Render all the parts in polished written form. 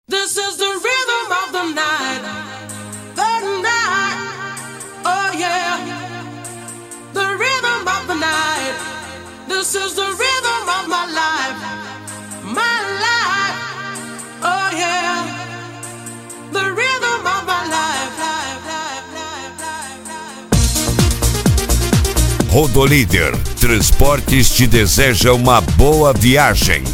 This is the rhythm of the night, oh yeah, the rhythm of the night. This is the rhythm of my life, oh yeah, the rhythm of my life. Rodolíder Transportes te deseja uma boa viagem.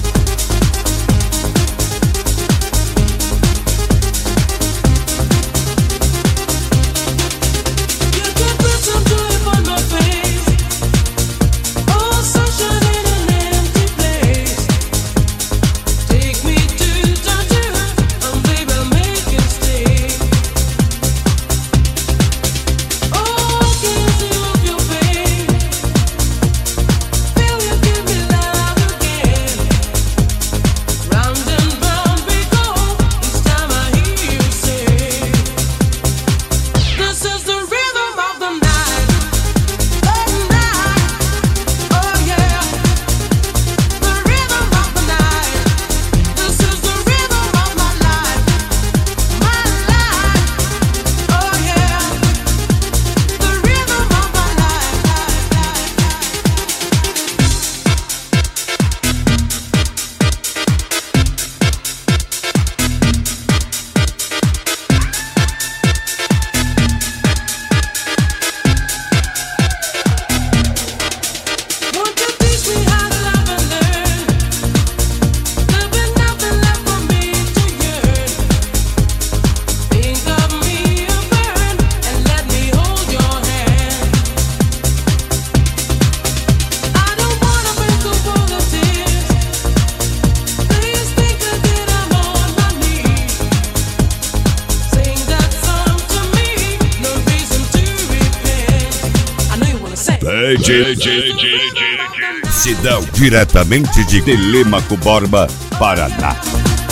Sidão, diretamente de Telêmaco Borba, Paraná.